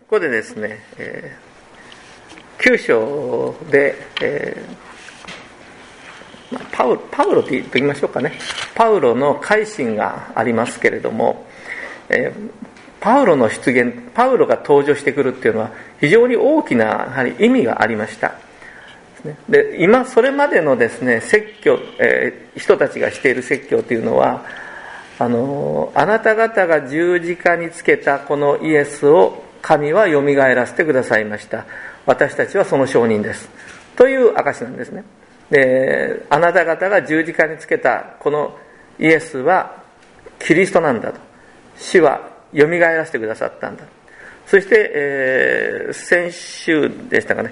こでですね、9章で、パウロと言いましょうかね。パウロの改心がありますけれども、パウロの出現、パウロが登場してくるっていうのは非常に大きなやはり意味がありました。で、今それまでのですね説教、人たちがしている説教というのは、あなた方が十字架につけたこのイエスを神はよみがえらせてくださいました。私たちはその証人ですという証なんですね。で、あなた方が十字架につけたこのイエスはキリストなんだと。死はよみがえらせてくださったんだ。そして、先週ですね、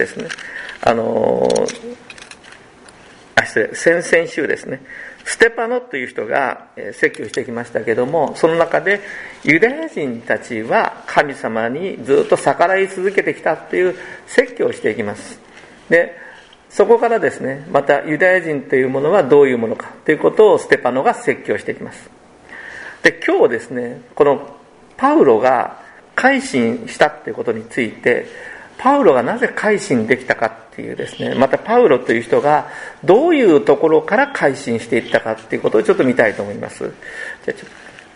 先々週ですね、ステパノという人が説教してきましたけども、その中でユダヤ人たちは神様にずっと逆らい続けてきたという説教をしていきます。で、そこからですね、またユダヤ人というものはどういうものかということをステパノが説教していきます。で、今日ですね、このパウロが改心したということについて、パウロがなぜ改心できたかっていうですね、またパウロという人がどういうところから改心していったかっていうことをちょっと見たいと思います。じゃあ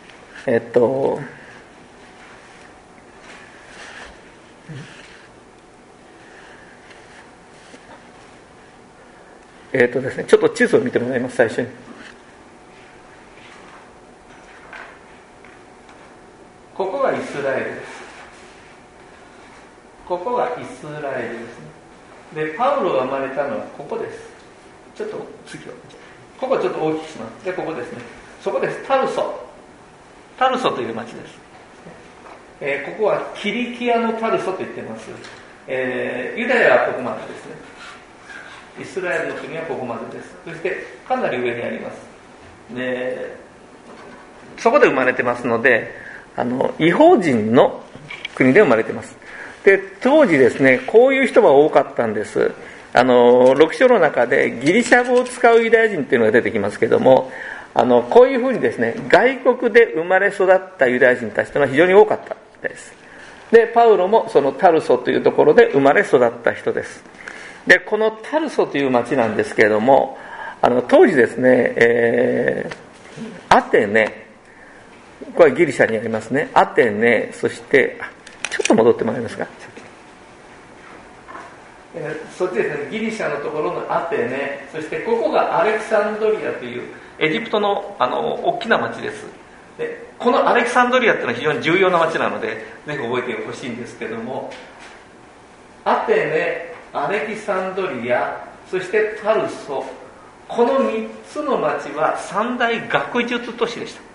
ですね、ちょっと地図を見てもらいます。最初にここがイスラエルです。ここがイスラエルですね。で、パウロが生まれたのはここです。ちょっと次はここちょっと大きくします。で、ここですね。そこです。タルソという町です。ここはキリキアのタルソと言っています。ユダヤはここまでですね。イスラエルの国はここまでです。そしてかなり上にあります。で、そこで生まれてますので、異邦人の国で生まれています。で、当時ですね、こういう人が多かったんです。6章の中でギリシャ語を使うユダヤ人っていうのが出てきますけども、こういうふうにですね、外国で生まれ育ったユダヤ人たちというのは非常に多かったです。で、パウロもそのタルソというところで生まれ育った人です。で、このタルソという町なんですけれども、当時ですね、アテネ、これはギリシャにありますね。アテネ、そしてちょっと戻ってもらえますか。そっちですね、ギリシャのところのアテネ、そしてここがアレクサンドリアというエジプトの大きな町です。で、このアレクサンドリアっていうのは非常に重要な町なのでぜひ覚えてほしいんですけども、アテネ、アレキサンドリア、そしてタルソ、この3つの町は三大学術都市でした。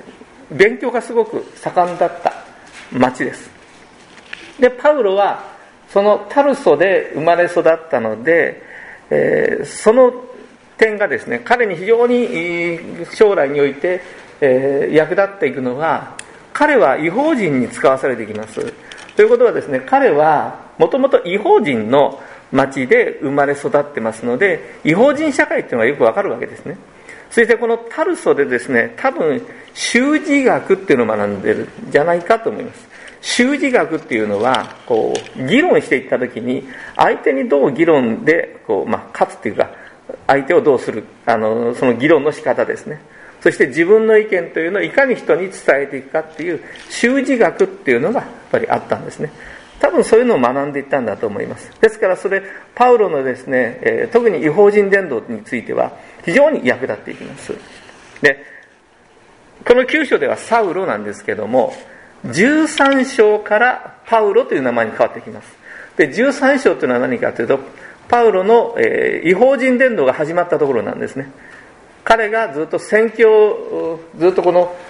勉強がすごく盛んだった町です。で、パウロはそのタルソで生まれ育ったので、その点がですね、彼に非常に将来において、役立っていくのは、彼は異邦人に使わされていきます。ということはですね、彼はもともと異邦人の町で生まれ育ってますので、異邦人社会っていうのがよくわかるわけですね。そしてこのタルソでですね、多分修辞学っていうのを学んでるんじゃないかと思います。修辞学っていうのはこう議論していった時に、相手にどう議論で勝つっていうか、相手をどうするその議論の仕方ですね。そして自分の意見というのをいかに人に伝えていくかっていう修辞学っていうのがやっぱりあったんですね。多分そういうのを学んでいったんだと思います。ですからそれパウロのですね、特に異邦人伝道については非常に役立っていきます。で、この9章ではサウロなんですけども、13章からパウロという名前に変わってきます。で、13章というのは何かというと、パウロの、異邦人伝道が始まったところなんですね。彼がずっと宣教、ずっとこの、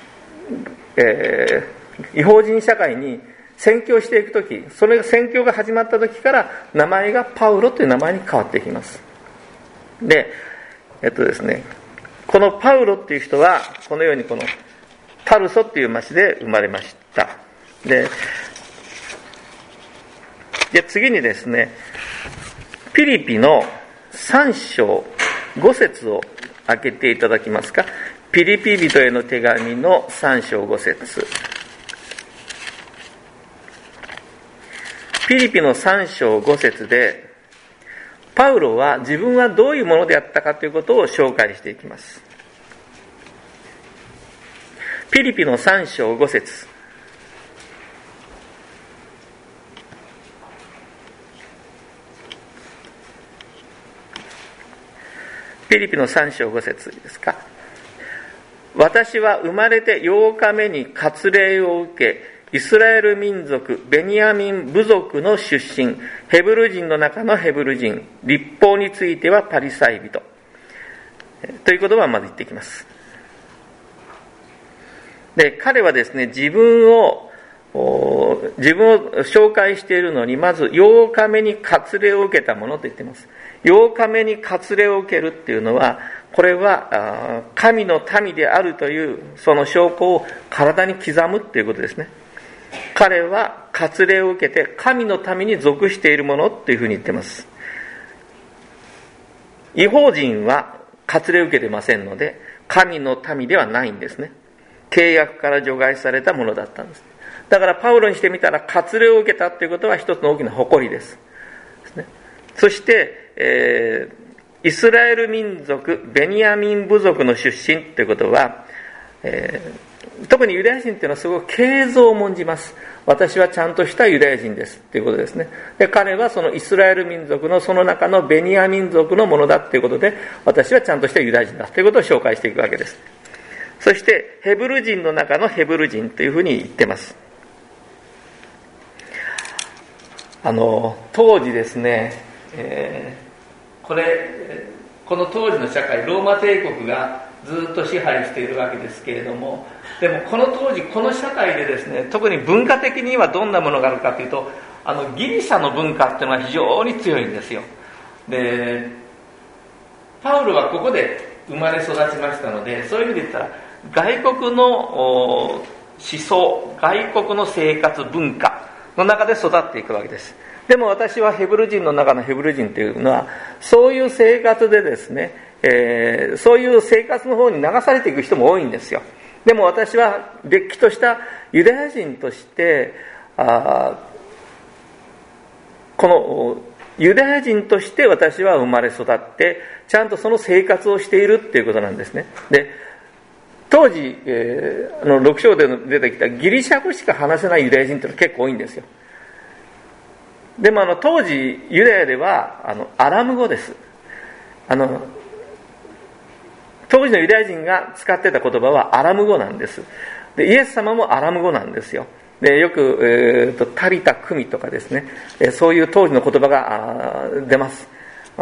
異邦人社会に宣教していくとき、それが宣教が始まったときから名前がパウロという名前に変わっていきます。で、ですね、このパウロっていう人はこのようにこのタルソっていう町で生まれました。で、次にですね、ピリピの3章5節を開けていただけますか。ピリピ人への手紙の3章5節。 ピリピの3章5節で、パウロは自分はどういうものであったかということを紹介していきます。ピリピの3章5節。ピリピの3章5節ですか。私は生まれて8日目に割礼を受け、イスラエル民族、ベニヤミン部族の出身、ヘブル人の中のヘブル人、律法についてはパリサイ人。という言葉はまず言っていきます。で、彼はですね、自分を紹介しているのに、まず8日目に割礼を受けたものと言っています。8日目に割礼を受けるっていうのは、これは神の民であるというその証拠を体に刻むっていうことですね。彼は割礼を受けて神の民に属しているものっていうふうに言っています。異邦人は割礼を受けてませんので、神の民ではないんですね。契約から除外されたものだったんです。だからパウロにしてみたら、割礼を受けたということは一つの大きな誇りです。そして、イスラエル民族、ベニヤミン部族の出身ということは、特にユダヤ人というのはすごく敬造を重んじます。私はちゃんとしたユダヤ人ですということですね。で、彼はそのイスラエル民族のその中のベニヤミン族のものだということで、私はちゃんとしたユダヤ人だということを紹介していくわけです。そしてヘブル人の中のヘブル人というふうに言ってます。当時ですね、この当時の社会、ローマ帝国がずっと支配しているわけですけれども、でもこの当時この社会でですね、特に文化的にはどんなものがあるかというと、ギリシャの文化っていうのは非常に強いんですよ。で、パウロはここで生まれ育ちましたので、そういう意味で言ったら外国の思想、外国の生活文化の中で育っていくわけです。でも私はヘブル人の中のヘブル人というのは、そういう生活でですね、そういう生活の方に流されていく人も多いんですよ。でも私はれっきとしたユダヤ人として、このユダヤ人として私は生まれ育って、ちゃんとその生活をしているっていうことなんですね。で、当時、6章で出てきたギリシャ語しか話せないユダヤ人っていうのは結構多いんですよ。でも当時ユダヤではアラム語です。当時のユダヤ人が使ってた言葉はアラム語なんです。で、イエス様もアラム語なんですよ。で、よく、タリタクミとかですね、そういう当時の言葉が出ます。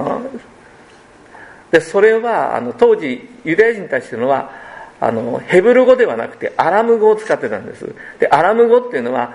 で、それは当時ユダヤ人たちというのはヘブル語ではなくてアラム語を使ってたんです。で、アラム語っていうのは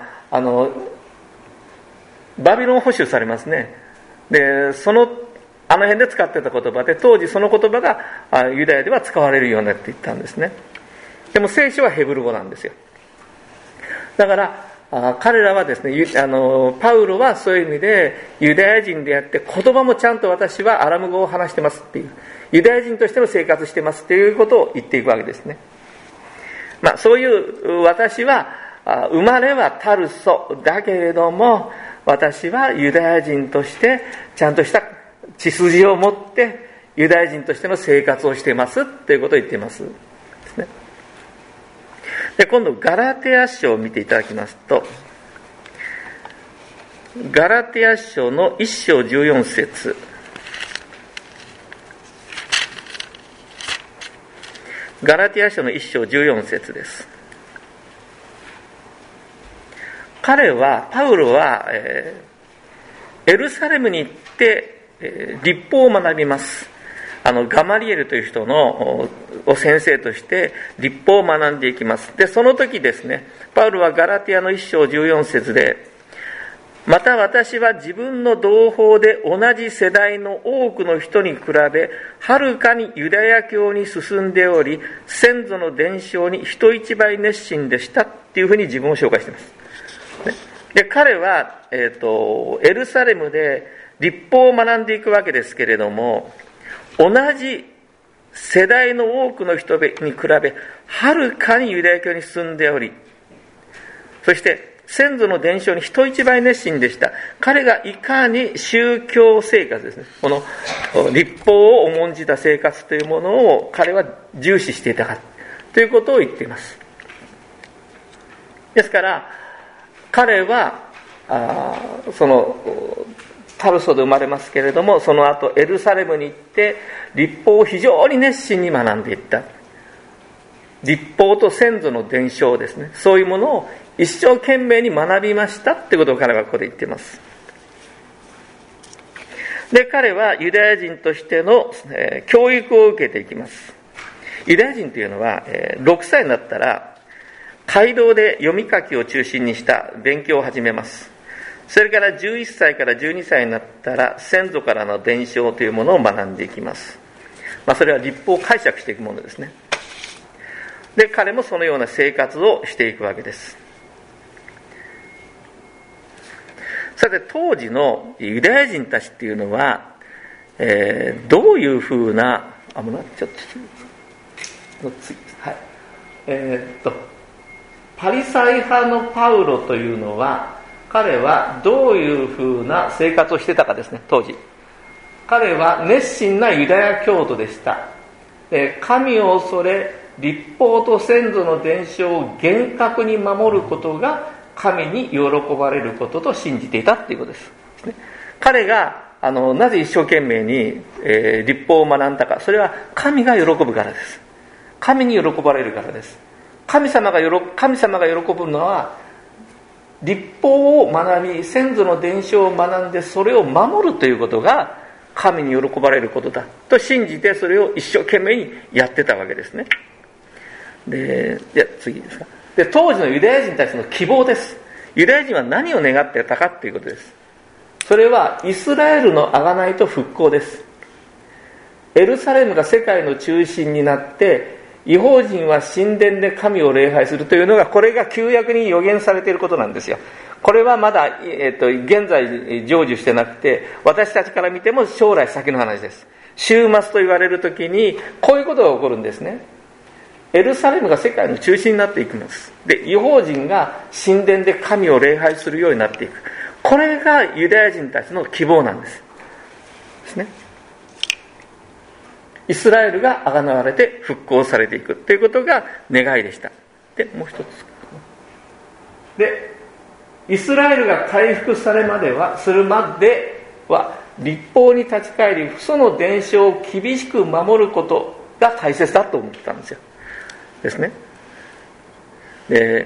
バビロン捕囚されますね。で、あの辺で使ってた言葉で、当時その言葉がユダヤでは使われるようになっていったんですね。でも聖書はヘブル語なんですよ。だから彼らはですね、パウロはそういう意味でユダヤ人であって、言葉もちゃんと私はアラム語を話してますっていう、ユダヤ人としての生活してますっていうことを言っていくわけですね。そういう私は生まれはタルソだけれども、私はユダヤ人としてちゃんとした血筋を持ってユダヤ人としての生活をしていますということを言っていますですね。で、今度ガラテヤ書を見ていただきますと、ガラテヤ書の1章14節、ガラテヤ書の1章14節です。パウロは、エルサレムに行って、律法を学びます。ガマリエルという人を先生として律法を学んでいきます。で、その時ですね、パウロはガラテヤの1章14節で、また私は自分の同胞で同じ世代の多くの人に比べ、はるかにユダヤ教に進んでおり、先祖の伝承に人一倍熱心でしたっていうふうに自分を紹介しています。で、彼は、エルサレムで律法を学んでいくわけですけれども、同じ世代の多くの人に比べ、はるかにユダヤ教に進んでおり、そして先祖の伝承に人一倍熱心でした。彼がいかに宗教生活ですね、この律法を重んじた生活というものを彼は重視していたかということを言っています。ですから彼はそのタルソで生まれますけれども、その後エルサレムに行って律法を非常に熱心に学んでいった。律法と先祖の伝承ですね、そういうものを一生懸命に学びましたってことを彼はここで言っています。で、彼はユダヤ人としての、教育を受けていきます。ユダヤ人というのは、6歳になったら街道で読み書きを中心にした勉強を始めます。それから11歳から12歳になったら先祖からの伝承というものを学んでいきます。それは律法を解釈していくものですね。で、彼もそのような生活をしていくわけです。さて、当時のユダヤ人たちっていうのは、どういうふうな、パリサイ派のパウロというのは、彼はどういうふうな生活をしてたかですね、当時。彼は熱心なユダヤ教徒でした。神を恐れ、律法と先祖の伝承を厳格に守ることが神に喜ばれることと信じていたということです。彼がなぜ一生懸命に、律法を学んだか、それは神が喜ぶからです。神に喜ばれるからです。神様が喜ぶのは、律法を学び、先祖の伝承を学んでそれを守るということが神に喜ばれることだと信じて、それを一生懸命にやってたわけですね。で、次ですか。で、当時のユダヤ人たちの希望です。ユダヤ人は何を願っていたかということです。それはイスラエルの贖いと復興です。エルサレムが世界の中心になって異邦人は神殿で神を礼拝するというのが、これが旧約に予言されていることなんですよ。これはまだ、現在成就してなくて、私たちから見ても将来先の話です。終末と言われるときにこういうことが起こるんですね。エルサレムが世界の中心になっていくんです。で、異邦人が神殿で神を礼拝するようになっていく。これがユダヤ人たちの希望なんです。ですね。イスラエルが贖われて復興されていくということが願いでした。で、もう一つ。で、イスラエルが回復するまでは律法に立ち返り、父祖の伝承を厳しく守ることが大切だと思ってたんですよ。ですね。で、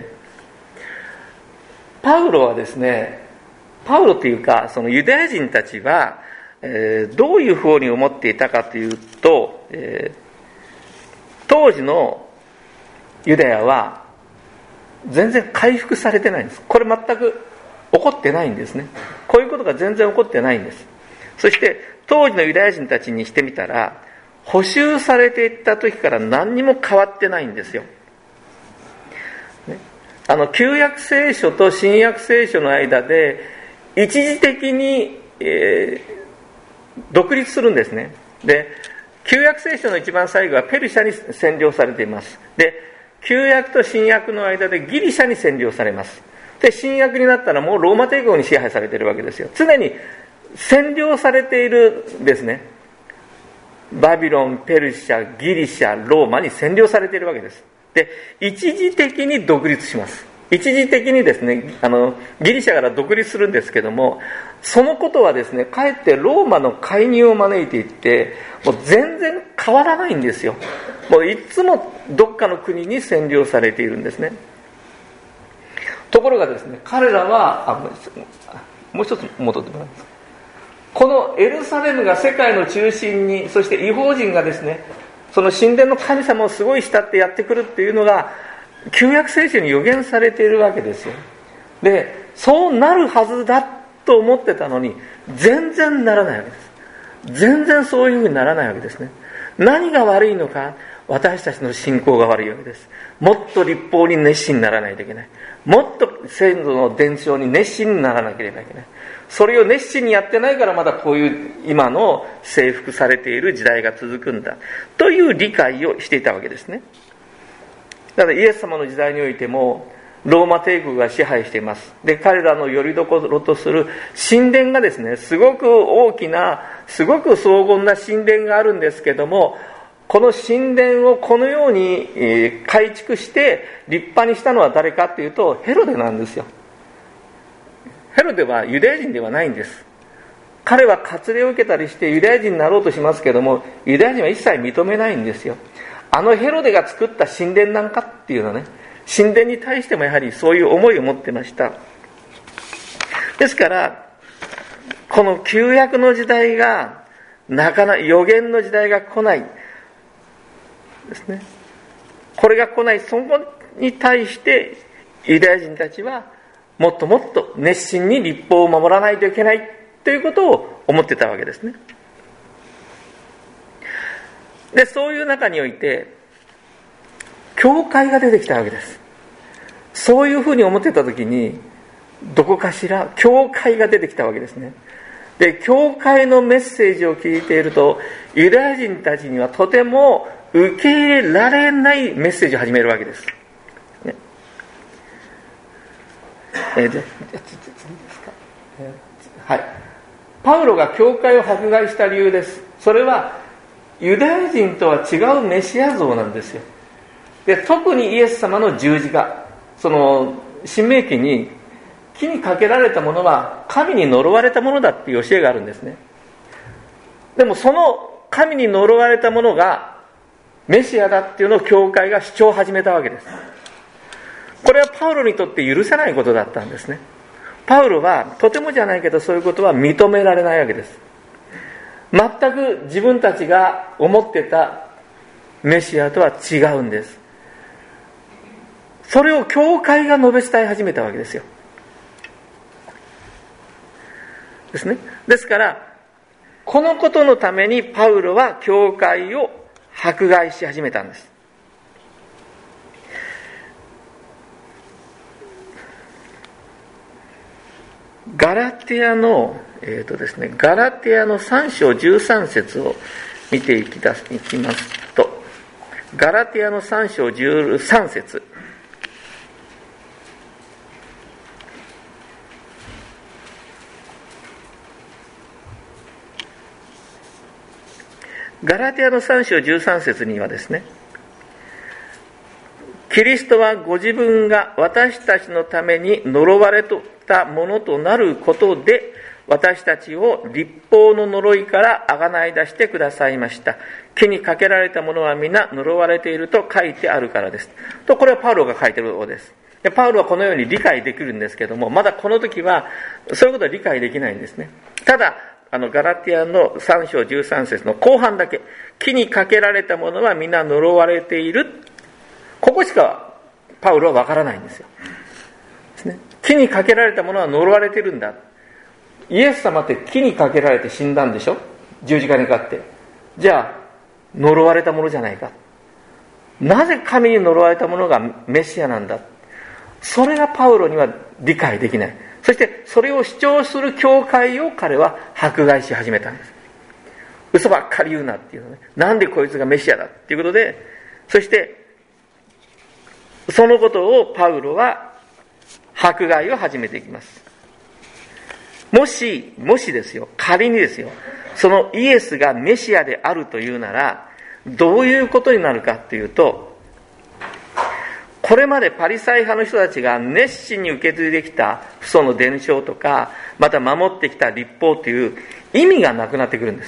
パウロはですね、パウロというかそのユダヤ人たちは、どういうふうに思っていたかというと、当時のユダヤは全然回復されてないんです。これ全く起こってないんですね。こういうことが全然起こってないんです。そして当時のユダヤ人たちにしてみたら、補修されていった時から何にも変わってないんですよ。ね、旧約聖書と新約聖書の間で一時的に、独立するんですね。で、旧約聖書の一番最後はペルシャに占領されています。で、旧約と新約の間でギリシャに占領されます。で、新約になったらもうローマ帝国に支配されているわけですよ。常に占領されているんですね。バビロン、ペルシャ、ギリシャ、ローマに占領されているわけです。で、一時的に独立します。一時的にですね、ギリシャから独立するんですけども、そのことはですね、かえってローマの介入を招いていって、もう全然変わらないんですよ。もういつもどっかの国に占領されているんですね。ところがですね、彼らは、もう一つ戻ってもらいます。このエルサレムが世界の中心に、そして異邦人がですね、その神殿の神様をすごい慕ってやってくるっていうのが旧約聖書に予言されているわけですよ。で、そうなるはずだと思ってたのに全然ならないわけです。全然そういうふうにならないわけですね。何が悪いのか、私たちの信仰が悪いわけです。もっと律法に熱心にならないといけない。もっと先祖の伝承に熱心にならなければいけない。それを熱心にやってないからまだこういう今の征服されている時代が続くんだという理解をしていたわけですね。だからイエス様の時代においてもローマ帝国が支配しています。で、彼らの拠り所とする神殿がですね、すごく大きな、すごく荘厳な神殿があるんですけども、この神殿をこのように改築して立派にしたのは誰かっていうと、ヘロデなんですよ。ヘロデはユダヤ人ではないんです。彼は割礼を受けたりしてユダヤ人になろうとしますけども、ユダヤ人は一切認めないんですよ。あのヘロデが作った神殿なんかっていうのはね、神殿に対してもやはりそういう思いを持ってました。ですからこの旧約の時代が預言の時代が来ないですね。これが来ない、そこに対してユダヤ人たちはもっともっと熱心に律法を守らないといけないということを思ってたわけですね。で、そういう中において教会が出てきたわけです。そういうふうに思ってた時に、どこかしら教会が出てきたわけですね。で、教会のメッセージを聞いていると、ユダヤ人たちにはとても受け入れられないメッセージを始めるわけです。ね、はい。パウロが教会を迫害した理由です。それはユダヤ人とは違うメシア像なんですよ。で、特にイエス様の十字架、その新明記に木にかけられたものは神に呪われたものだっていう教えがあるんですね。でもその神に呪われたものがメシアだっていうのを教会が主張を始めたわけです。これはパウロにとって許せないことだったんですね。パウロはとてもじゃないけどそういうことは認められないわけです。全く自分たちが思ってたメシアとは違うんです。それを教会が述べ伝え始めたわけですよ。ですね。ですからこのことのためにパウロは教会を迫害し始めたんです。ガラテヤの3章13節を見ていきますと、ガラテヤの3章13節、ガラテヤの3章13節にはですね、キリストはご自分が私たちのために呪われたものとなることで、私たちを律法の呪いから贖い出してくださいました。木にかけられたものは皆呪われていると書いてあるからです。と、これはパウロが書いているようです。で、パウロはこのように理解できるんですけども、まだこの時はそういうことは理解できないんですね。ただガラテヤの3章13節の後半だけ、木にかけられたものは皆呪われている、ここしかパウロは分からないんですよ。ですね。木にかけられたものは呪われているんだ。イエス様って木にかけられて死んだんでしょ、十字架にかかって。じゃあ呪われたものじゃないか。なぜ神に呪われたものがメシアなんだ。それがパウロには理解できない。そしてそれを主張する教会を彼は迫害し始めたんです。嘘ばっかり言うなっていうのね。なんでこいつがメシアだっていうことで、そしてそのことをパウロは迫害を始めていきます。もしですよ、仮にですよ、そのイエスがメシアであるというなら、どういうことになるかっていうと、これまでパリサイ派の人たちが熱心に受け継いできた父祖の伝承とか、また守ってきた律法という意味がなくなってくるんです。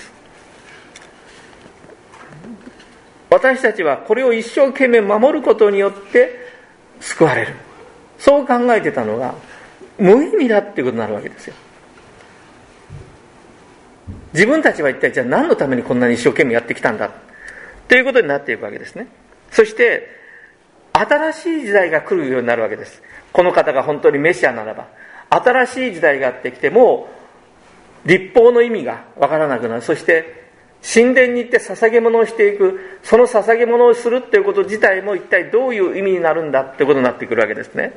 私たちはこれを一生懸命守ることによって救われる。そう考えてたのが無意味だっていうことになるわけですよ。自分たちは一体じゃあ何のためにこんなに一生懸命やってきたんだということになっていくわけですね。そして新しい時代が来るようになるわけです。この方が本当にメシアならば、新しい時代がやってきても律法の意味がわからなくなる。そして神殿に行って捧げ物をしていく、その捧げ物をするっていうこと自体も一体どういう意味になるんだってことになってくるわけですね。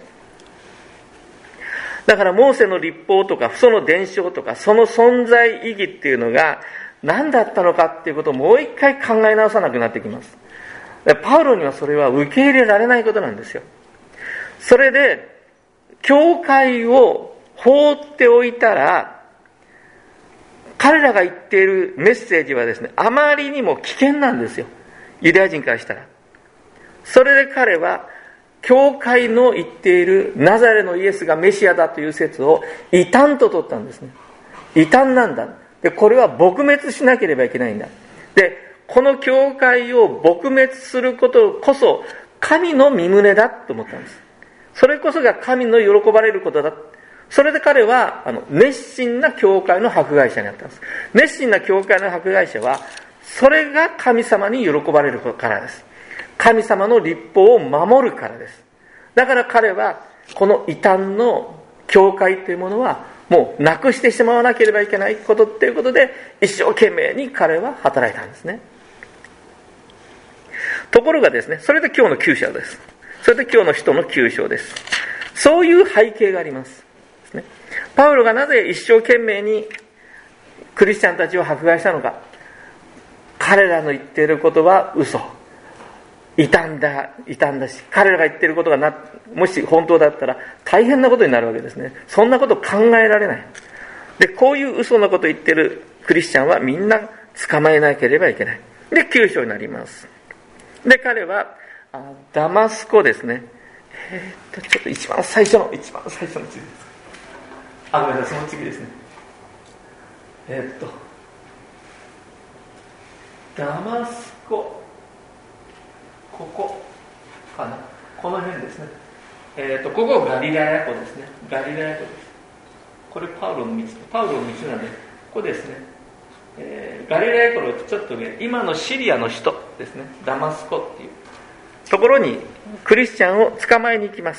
だからモーセの律法とか父祖の伝承とか、その存在意義っていうのが何だったのかっていうことをもう一回考え直さなくなってきます。パウロにはそれは受け入れられないことなんですよ。 それで教会を放っておいたら、彼らが言っているメッセージはですね、あまりにも危険なんですよ、ユダヤ人からしたら。それで彼は教会の言っているナザレのイエスがメシアだという説を異端と取ったんですね。異端なんだ。で、これは撲滅しなければいけないんだ。で、この教会を撲滅することこそ神の御胸だと思ったんです。それこそが神の喜ばれることだ。それで彼は熱心な教会の迫害者になったんです。熱心な教会の迫害者は、それが神様に喜ばれるからです。神様の律法を守るからです。だから彼はこの異端の教会というものはもうなくしてしまわなければいけないことということで、一生懸命に彼は働いたんですね。ところがですね、それで今日の9章です。それで今日の使徒の9章です。そういう背景があります。パウロがなぜ一生懸命にクリスチャンたちを迫害したのか。彼らの言っていることは嘘。異端だし、彼らが言っていることがもし本当だったら大変なことになるわけですね。そんなこと考えられない。で、こういう嘘のことを言っているクリスチャンはみんな捕まえなければいけない。で、9章になります。で、彼はダマスコですね。ちょっと一番最初の次です。ごめんなさい、その次ですね。ダマスコ、ここかな、この辺ですね。ここガリラヤ湖ですね。ガリラヤ湖です。これパウロの道なんで、ここですね。ガリラヤ湖のちょっと上、今のシリアの首都ですね、ダマスコっていうところにクリスチャンを捕まえに行きます。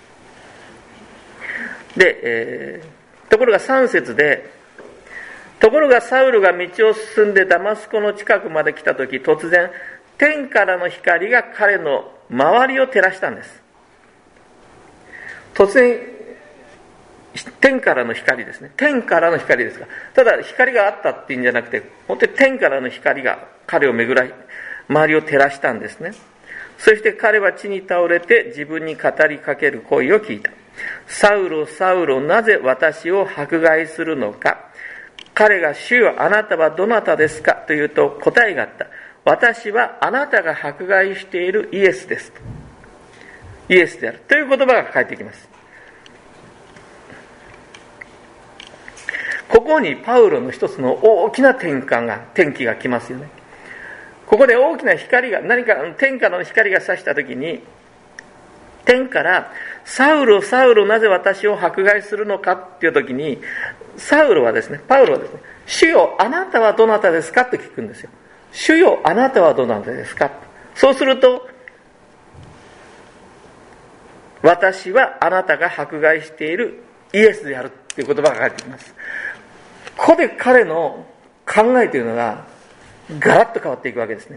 で、ところが3節で、ところがサウルが道を進んでダマスコの近くまで来たとき、突然天からの光が彼の周りを照らしたんです。突然天からの光ですね。天からの光ですが、ただ光があったっていうんじゃなくて、本当に天からの光が彼を巡ら周りを照らしたんですね。そして彼は地に倒れて自分に語りかける声を聞いた。サウロ、サウロ、なぜ私を迫害するのか。彼が、主よ、あなたはどなたですかというと答えがあった。私はあなたが迫害しているイエスです。イエスであるという言葉が返ってきます。ここにパウロの一つの大きな転機が来ますよね。ここで大きな光が、何か天からの光が差したときに、天からサウロ、サウロ、なぜ私を迫害するのかっていうときに、パウロはですね、主よ、あなたはどなたですかって聞くんですよ。主よ、あなたはどなたですか。そうすると、私はあなたが迫害しているイエスであるっていう言葉が返ってきます。ここで彼の考えというのがガラッと変わっていくわけですね。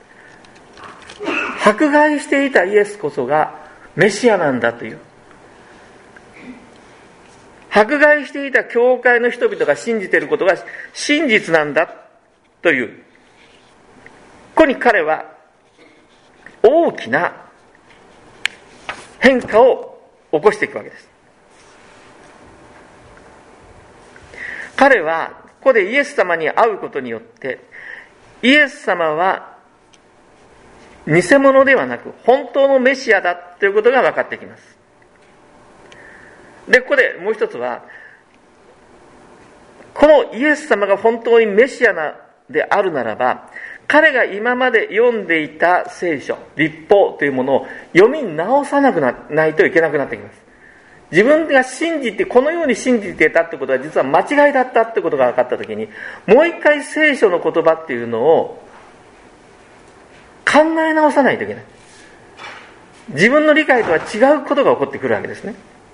迫害していたイエスこそがメシアなんだという、迫害していた教会の人々が信じていることが真実なんだという、ここに彼は大きな変化を起こしていくわけです。彼はここでイエス様に会うことによって、イエス様は偽物ではなく本当のメシアだということが分かってきます。で、ここでもう一つは、このイエス様が本当にメシアであるならば、彼が今まで読んでいた聖書、律法というものを読み直さなくないといけなくなってきます。自分がこのように信じていたってことは実は間違いだったってことが分かったときに、もう一回聖書の言葉っていうのを考え直さないといけない。自分の理解とは違うことが起こってくるわけですね。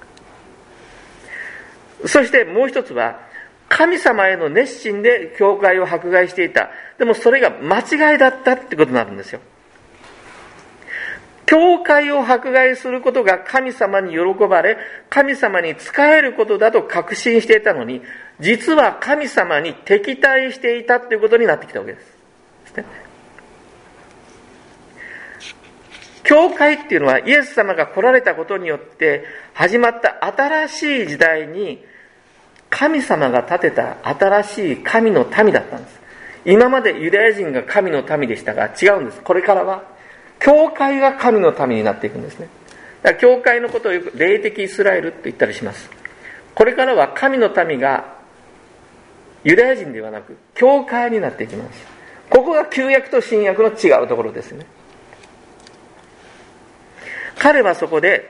そしてもう一つは、神様への熱心で教会を迫害していた。でもそれが間違いだったってことになるんですよ。教会を迫害することが神様に喜ばれ、神様に仕えることだと確信していたのに、実は神様に敵対していたということになってきたわけです。 教会っていうのはイエス様が来られたことによって始まった新しい時代に神様が建てた新しい神の民だったんです。今までユダヤ人が神の民でしたが違うんです。これからは教会が神の民になっていくんですね。だから教会のことをよく霊的イスラエルって言ったりします。これからは神の民がユダヤ人ではなく教会になっていきます。ここが旧約と新約の違うところですね。彼はそこで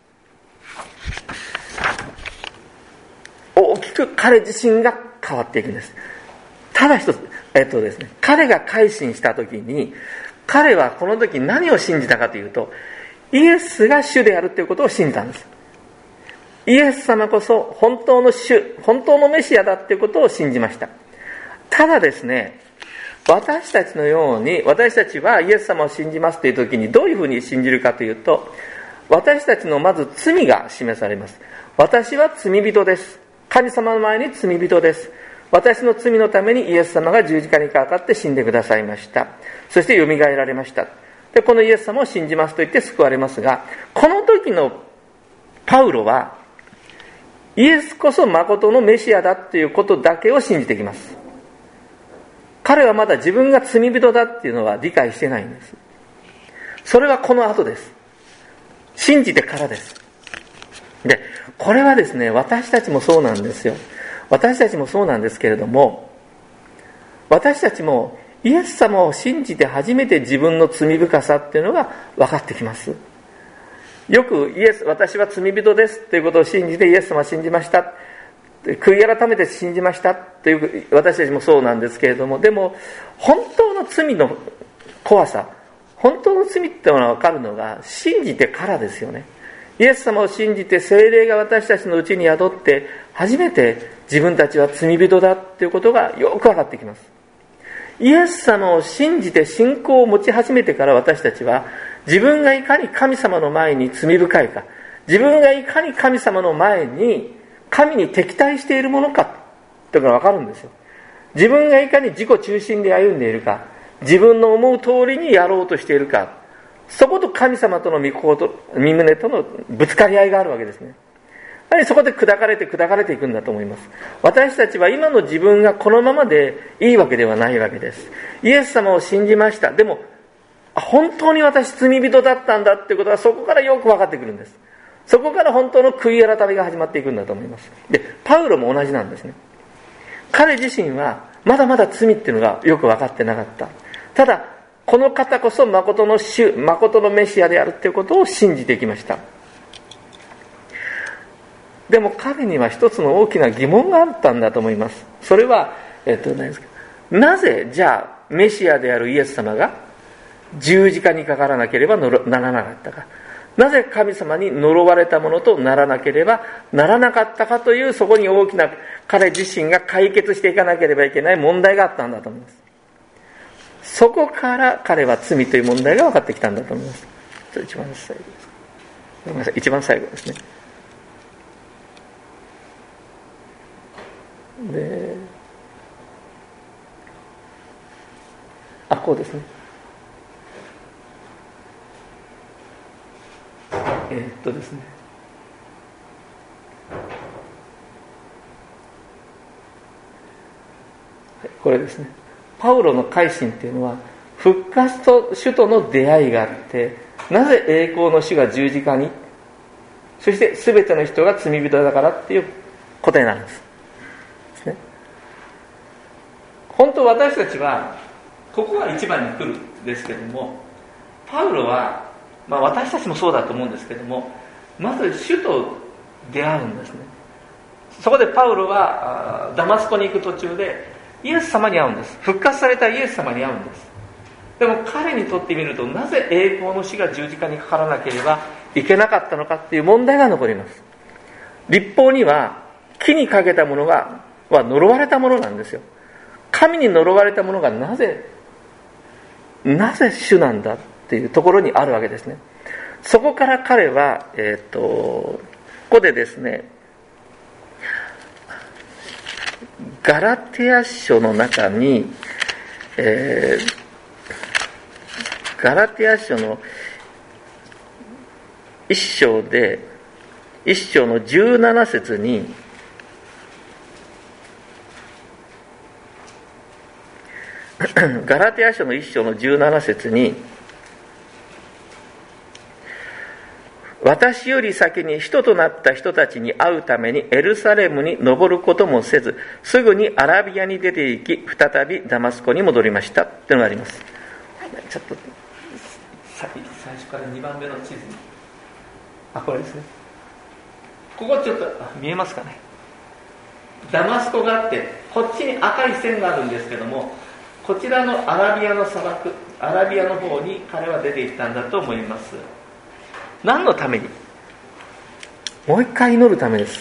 大きく彼自身が変わっていくんです。ただ一つ、ですね、彼が改心した時に、彼はこの時何を信じたかというと、イエスが主であるということを信じたんです。イエス様こそ本当の主、本当のメシアだということを信じました。ただですね、私たちのように、私たちはイエス様を信じますという時にどういうふうに信じるかというと、私たちのまず罪が示されます。私は罪人です。神様の前に罪人です。私の罪のためにイエス様が十字架にかかって死んでくださいました。そして蘇られました。で、このイエス様を信じますと言って救われますが、この時のパウロは、イエスこそ誠のメシアだということだけを信じてきます。彼はまだ自分が罪人だっていうのは理解してないんです。それはこの後です。信じてからです。で、これはですね、私たちもそうなんですよ。私たちもそうなんですけれども、私たちもイエス様を信じて初めて自分の罪深さっていうのが分かってきます。よく私は罪人ですということを信じてイエス様を信じました。悔い改めて信じましたという私たちもそうなんですけれども、でも本当の罪の怖さ、本当の罪っていうのが分かるのが信じてからですよね。イエス様を信じて聖霊が私たちのうちに宿って初めて自分たちは罪人だということがよく分かってきます。イエス様を信じて信仰を持ち始めてから私たちは自分がいかに神様の前に罪深いか、自分がいかに神様の前に神に敵対しているものかというのが分かるんですよ。自分がいかに自己中心で歩んでいるか、自分の思う通りにやろうとしているか、そこと神様との御胸とのぶつかり合いがあるわけですね。やはりそこで砕かれていくんだと思います。私たちは今の自分がこのままでいいわけではないわけです。イエス様を信じました。でも本当に私罪人だったんだってことはそこからよく分かってくるんです。そこから本当の悔い改めが始まっていくんだと思います。で、パウロも同じなんですね。彼自身はまだまだ罪っていうのがよく分かってなかった。ただこの方こそ誠の主、誠のメシアであるということを信じていきました。でも彼には一つの大きな疑問があったんだと思います。それは、なぜじゃあメシアであるイエス様が十字架にかからなければならなかったか。なぜ神様に呪われたものとならなければならなかったかという、そこに大きな彼自身が解決していかなければいけない問題があったんだと思います。そこから彼は罪という問題が分かってきたんだと思います。一番最後です。ごめんなさい、一番最後ですね。で、こうですね。ですね。これですね。パウロの改心っていうのは復活と主との出会いがあって、なぜ栄光の主が十字架に、そして全ての人が罪人だからっていう答えなんです。ですね。本当私たちはここが一番に来るんですけども、パウロは、私たちもそうだと思うんですけども、まず主と出会うんですね。そこでパウロはダマスコに行く途中でイエス様に会うんです。復活されたイエス様に会うんです。でも彼にとってみると、なぜ栄光の死が十字架にかからなければいけなかったのかっていう問題が残ります。律法には木にかけたものは呪われたものなんですよ。神に呪われたものがなぜ主なんだっていうところにあるわけですね。そこから彼は、ここでですね、ガラテヤ書の中に、ガラテヤ書の 1章で1章の17節にガラテヤ書の1章の17節に、私より先に使徒となった人たちに会うためにエルサレムに登ることもせず、すぐにアラビアに出て行き、再びダマスコに戻りましたっていうのがあります。ちょっと最初から2番目の地図に、これですね。ここちょっと見えますかね。ダマスコがあって、こっちに赤い線があるんですけども、こちらのアラビアの砂漠、アラビアの方に彼は出て行ったんだと思います。何のために？もう一回祈るためです。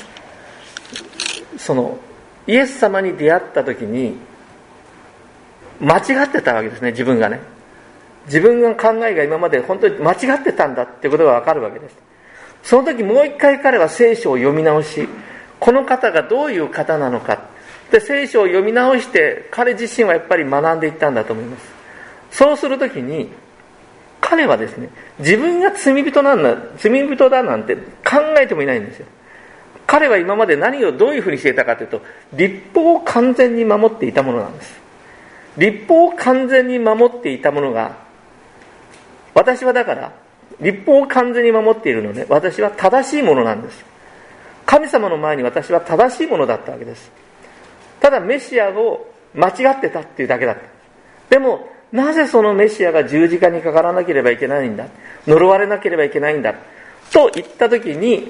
イエス様に出会った時に間違ってたわけですね。自分がね、自分の考えが今まで本当に間違ってたんだってことが分かるわけです。その時もう一回彼は聖書を読み直し、この方がどういう方なのかで聖書を読み直して、彼自身はやっぱり学んでいったんだと思います。そうするときに彼はですね、自分が罪人だなんて考えてもいないんですよ。彼は今まで何をどういうふうにしていたかというと、律法を完全に守っていたものなんです。律法を完全に守っていたものが、私はだから律法を完全に守っているので、私は正しいものなんです。神様の前に私は正しいものだったわけです。ただメシアを間違ってたっていうだけだった。でもなぜそのメシアが十字架にかからなければいけないんだ、呪われなければいけないんだと言った時に、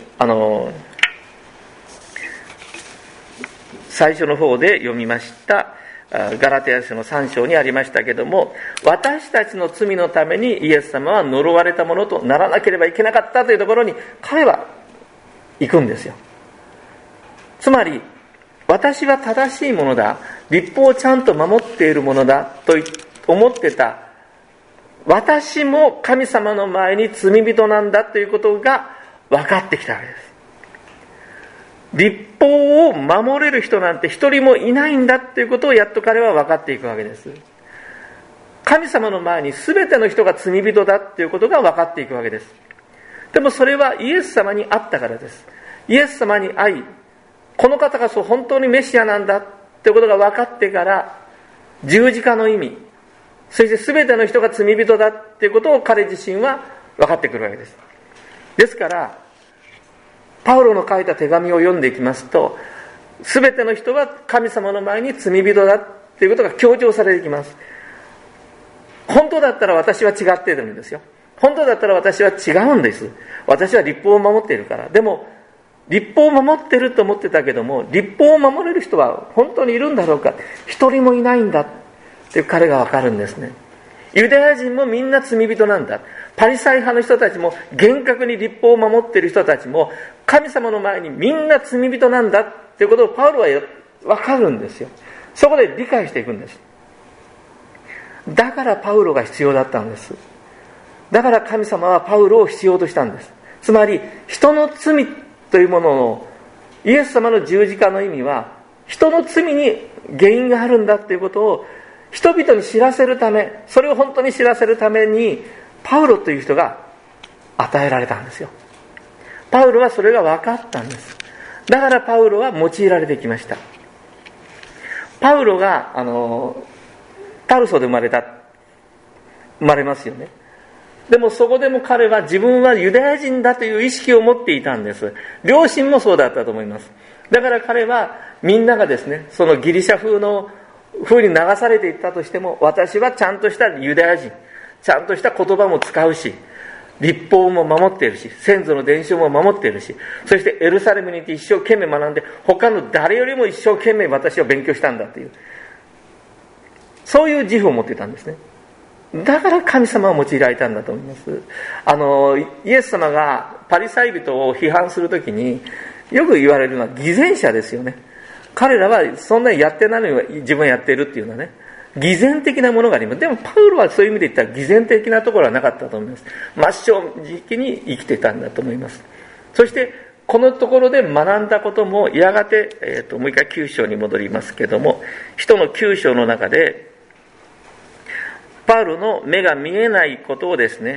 最初の方で読みましたガラテヤ書の3章にありましたけども、私たちの罪のためにイエス様は呪われたものとならなければいけなかったというところに彼は行くんですよ。つまり私は正しいものだ、律法をちゃんと守っているものだと思ってた私も神様の前に罪人なんだということが分かってきたわけです。律法を守れる人なんて一人もいないんだということをやっと彼は分かっていくわけです。神様の前に全ての人が罪人だということが分かっていくわけです。でもそれはイエス様に会ったからです。イエス様に会い、この方が本当にメシアなんだということが分かってから、十字架の意味、そして全ての人が罪人だということを彼自身は分かってくるわけです。ですからパウロの書いた手紙を読んでいきますと、全ての人は神様の前に罪人だということが強調されていきます。本当だったら私は違っているんですよ。本当だったら私は違うんです。私は律法を守っているから。でも律法を守っていると思ってたけども、律法を守れる人は本当にいるんだろうか、一人もいないんだって彼が分かるんですね。ユダヤ人もみんな罪人なんだ。パリサイ派の人たちも、厳格に律法を守っている人たちも、神様の前にみんな罪人なんだということをパウロは分かるんですよ。そこで理解していくんです。だからパウロが必要だったんです。だから神様はパウロを必要としたんです。つまり人の罪というものの、イエス様の十字架の意味は人の罪に原因があるんだということを人々に知らせるため、それを本当に知らせるためにパウロという人が与えられたんですよ。パウロはそれが分かったんです。だからパウロは用いられてきました。パウロがタルソで生まれますよね。でもそこでも彼は自分はユダヤ人だという意識を持っていたんです。両親もそうだったと思います。だから彼はみんながですね、そのギリシャ風に流されていったとしても、私はちゃんとしたユダヤ人、ちゃんとした言葉も使うし、律法も守っているし、先祖の伝承も守っているし、そしてエルサレムに行って一生懸命学んで、他の誰よりも一生懸命私は勉強したんだという、そういう自負を持っていたんですね。だから神様を用いられたんだと思います。イエス様がパリサイ人を批判するときによく言われるのは偽善者ですよね。彼らはそんなにやってないのに自分はやっているっていうのはね、偽善的なものがあります。でもパウロはそういう意味で言ったら偽善的なところはなかったと思います。真正直に生きてたんだと思います。そしてこのところで学んだこともやがて、もう一回9章に戻りますけども、使徒の9章の中でパウロの目が見えないことをですね、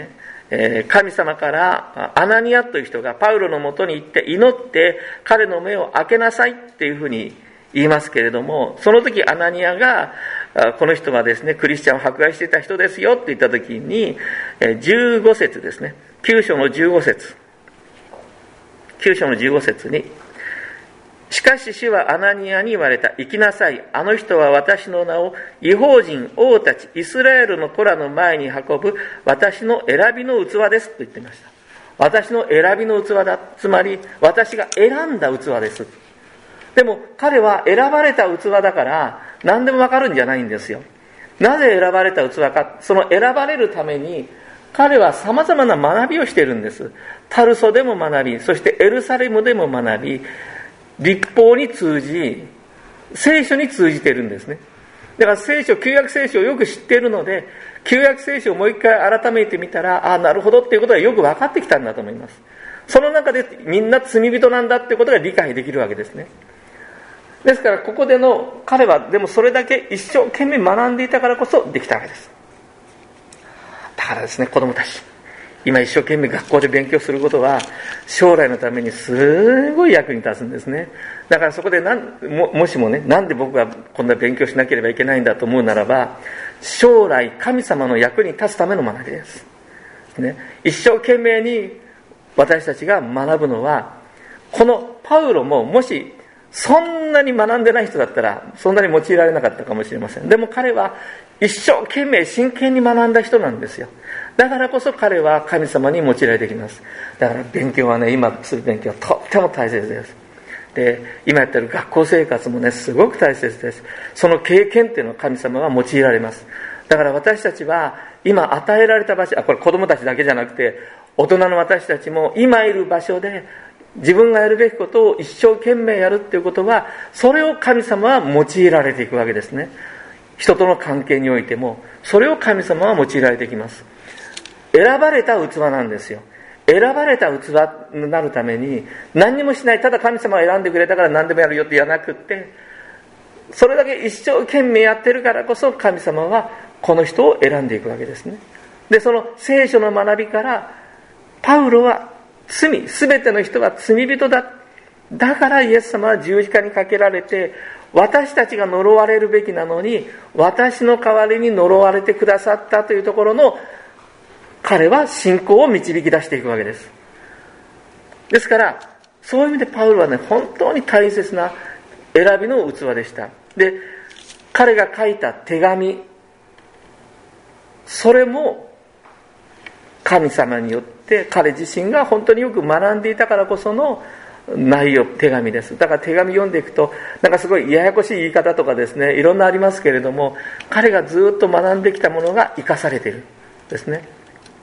神様からアナニアという人がパウロのもとに行って祈って彼の目を開けなさいっていうふうに言いますけれども、その時アナニアがこの人はですねクリスチャンを迫害していた人ですよって言った時に15節ですね、9章の15節に、しかし主はアナニアに言われた。行きなさい。あの人は私の名を異邦人、王たち、イスラエルの子らの前に運ぶ私の選びの器ですと言っていました。私の選びの器だ。つまり私が選んだ器です。でも彼は選ばれた器だから何でもわかるんじゃないんですよ。なぜ選ばれた器か。その選ばれるために彼は様々な学びをしているんです。タルソでも学び、そしてエルサレムでも学び、律法に通じ、聖書に通じているんですね。だから旧約聖書をよく知っているので、旧約聖書をもう一回改めてみたら、なるほどっていうことがよく分かってきたんだと思います。その中でみんな罪人なんだってことが理解できるわけですね。ですからここでの彼はでもそれだけ一生懸命学んでいたからこそできたわけです。だからですね、子供たち今一生懸命学校で勉強することは将来のためにすごい役に立つんですね。だからそこでもしもね、なんで僕がこんな勉強しなければいけないんだと思うならば、将来神様の役に立つための学びです、ね、一生懸命に私たちが学ぶのは、このパウロももしそんなに学んでない人だったらそんなに用いられなかったかもしれません。でも彼は一生懸命真剣に学んだ人なんですよ。だからこそ彼は神様に用いられてきます。だから勉強はね、今する勉強はとっても大切です。で、今やってる学校生活もね、すごく大切です。その経験っていうのは神様が用いられます。だから私たちは今与えられた場所、これ子供たちだけじゃなくて大人の私たちも今いる場所で自分がやるべきことを一生懸命やるっていうことは、それを神様は用いられていくわけですね。人との関係においてもそれを神様は用いられていきます。選ばれた器なんですよ。選ばれた器になるために何にもしない、ただ神様が選んでくれたから何でもやるよって言わなくって、それだけ一生懸命やってるからこそ神様はこの人を選んでいくわけですね。で、その聖書の学びからパウロは全ての人は罪人だ。だからイエス様は十字架にかけられて、私たちが呪われるべきなのに私の代わりに呪われてくださったというところの、彼は信仰を導き出していくわけです。ですからそういう意味でパウロはね、本当に大切な選びの器でした。で、彼が書いた手紙、それも神様によって彼自身が本当によく学んでいたからこその内容、手紙です。だから手紙読んでいくとなんかすごいややこしい言い方とかですね、いろんなありますけれども、彼がずっと学んできたものが生かされているんですね。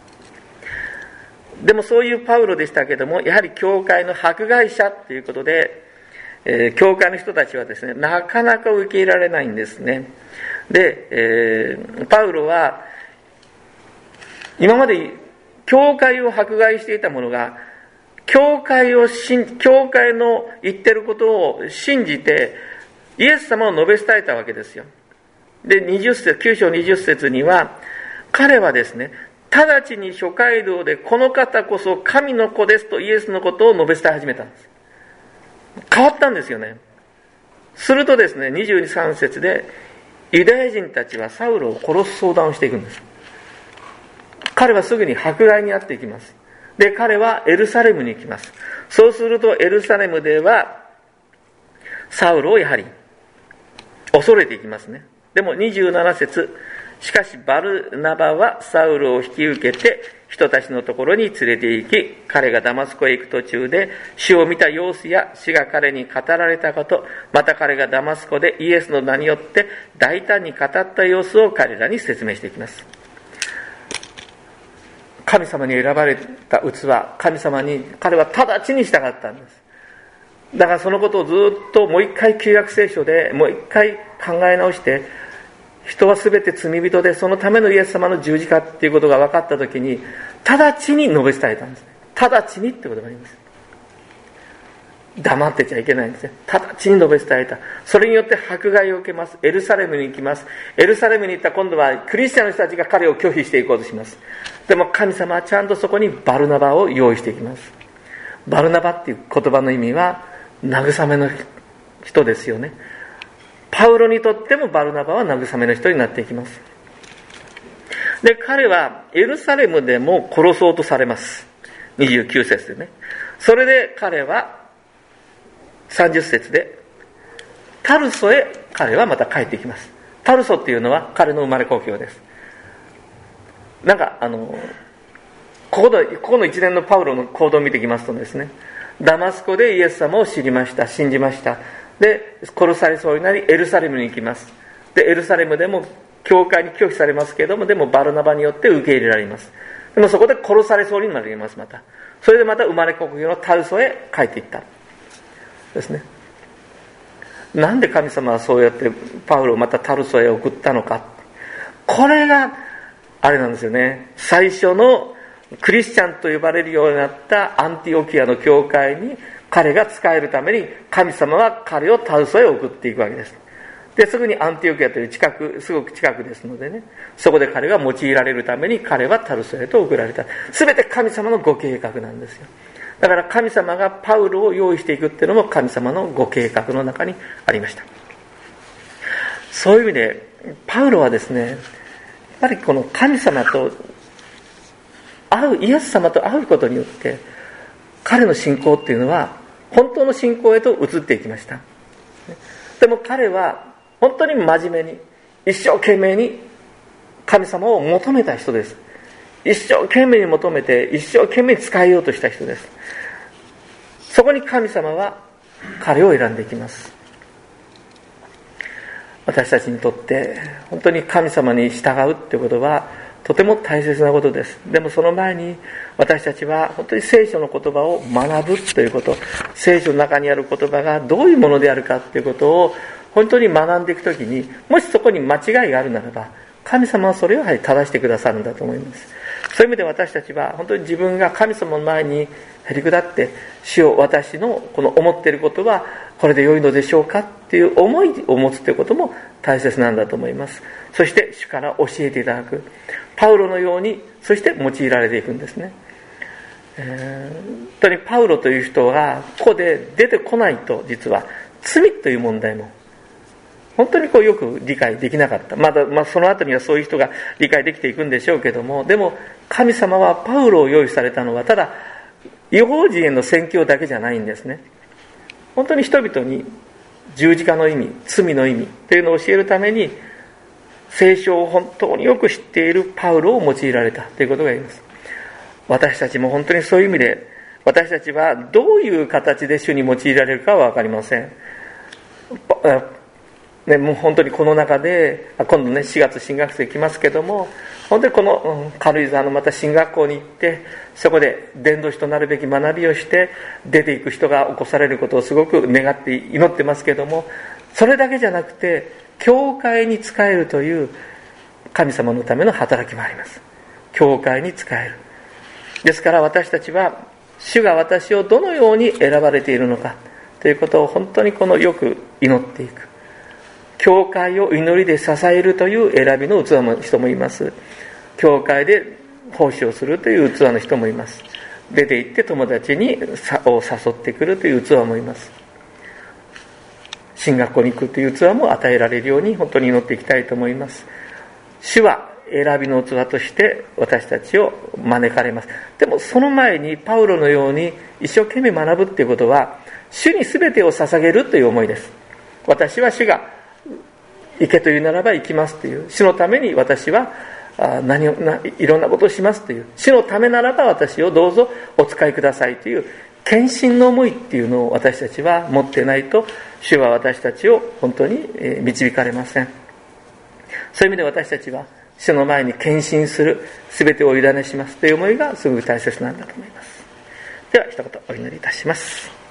でもそういうパウロでしたけども、やはり教会の迫害者ということで、教会の人たちはですね、なかなか受け入れられないんですね。で、パウロは今まで教会を迫害していた者が教会の言ってることを信じてイエス様を述べ伝えたわけですよ。で、9章20節には、彼はですね、直ちに諸街道でこの方こそ神の子ですとイエスのことを述べ伝え始めたんです。変わったんですよね。するとですね、22、3節でユダヤ人たちはサウロを殺す相談をしていくんです。彼はすぐに迫害に遭っていきます。で、彼はエルサレムに行きます。そうするとエルサレムではサウロをやはり恐れていきますね。でも27節、しかしバルナバはサウルを引き受けて人たちのところに連れて行き、彼がダマスコへ行く途中で主を見た様子や主が彼に語られたこと、また彼がダマスコでイエスの名によって大胆に語った様子を彼らに説明していきます。神様に選ばれた器、神様に彼は直ちに従ったんです。だからそのことをずっともう一回旧約聖書でもう一回考え直して、人はすべて罪人でそのためのイエス様の十字架っていうことが分かったときに直ちに述べ伝えたんですね。直ちにってことがあります。 黙ってちゃいけないんですね。直ちに述べ伝えた。それによって迫害を受けます。エルサレムに行きます。エルサレムに行った今度はクリスチャンの人たちが彼を拒否していこうとします。でも神様はちゃんとそこにバルナバを用意していきます。バルナバっていう言葉の意味は慰めの人ですよね。パウロにとってもバルナバは慰めの人になっていきます。で、彼はエルサレムでも殺そうとされます。29節でね。それで彼は30節でタルソへ彼はまた帰ってきます。タルソっていうのは彼の生まれ故郷です。なんかここの一連のパウロの行動を見てきますとですね、ダマスコでイエス様を知りました、信じました。で殺されそうになりエルサレムに行きます。でエルサレムでも教会に拒否されますけれども、でもバルナバによって受け入れられます。でもそこで殺されそうになります。またそれでまた生まれ故郷のタルソへ帰っていったですね。なんで神様はそうやってパウロをまたタルソへ送ったのか、これがあれなんですよね。最初のクリスチャンと呼ばれるようになったアンティオキアの教会に彼が仕えるために神様は彼をタルソへ送っていくわけです。ですぐにアンティオキアというすごく近くですのでね、そこで彼が用いられるために彼はタルソへと送られた。すべて神様のご計画なんですよ。だから神様がパウロを用意していくっていうのも神様のご計画の中にありました。そういう意味でパウロはですね、やっぱりこの神様とイエス様と会うことによって彼の信仰っていうのは本当の信仰へと移っていきました。でも彼は本当に真面目に一生懸命に神様を求めた人です。一生懸命に求めて一生懸命に仕えようとした人です。そこに神様は彼を選んでいきます。私たちにとって本当に神様に従うってことはとても大切なことです。でもその前に私たちは本当に聖書の言葉を学ぶということ、聖書の中にある言葉がどういうものであるかということを本当に学んでいくときに、もしそこに間違いがあるならば神様はそれを正してくださるんだと思います。そういう意味で私たちは本当に自分が神様の前にへり下って、主よ私のこの思っていることはこれで良いのでしょうかっていう思いを持つということも大切なんだと思います。そして主から教えていただく、パウロのようにそして用いられていくんですね。本当にパウロという人がここで出てこないと、実は罪という問題も本当によく理解できなかった。まだその後にはそういう人が理解できていくんでしょうけども、でも神様はパウロを用意されたのはただ異邦人への宣教だけじゃないんですね。本当に人々に十字架の意味、罪の意味というのを教えるために聖書を本当によく知っているパウロを用いられたということが言います。私たちも本当にそういう意味で、私たちはどういう形で主に用いられるかは分かりません。もう本当にこの中で今度ね4月新学生来ますけども、本当にこの軽井沢のまた進学校に行って、そこで伝道師となるべき学びをして出ていく人が起こされることをすごく願って祈ってますけども、それだけじゃなくて教会に仕えるという神様のための働きもあります。教会に仕える。ですから私たちは主が私をどのように選ばれているのかということを本当によく祈っていく。教会を祈りで支えるという選びの器の人もいます。教会で奉仕をするという器の人もいます。出て行って友達を誘ってくるという器もいます。進学校に行くという器も与えられるように本当に祈っていきたいと思います。主は選びの器として私たちを招かれます。でもその前にパウロのように一生懸命学ぶということは、主に全てを捧げるという思いです。私は主が行けというならば行きますという、主のために私はいろんなことをしますという、主のためならば私をどうぞお使いくださいという献身の思いっていうのを私たちは持っていないと、主は私たちを本当に導かれません。そういう意味で私たちは主の前に献身する、全てをお委ねしますという思いがすごく大切なんだと思います。では一言お祈りいたします。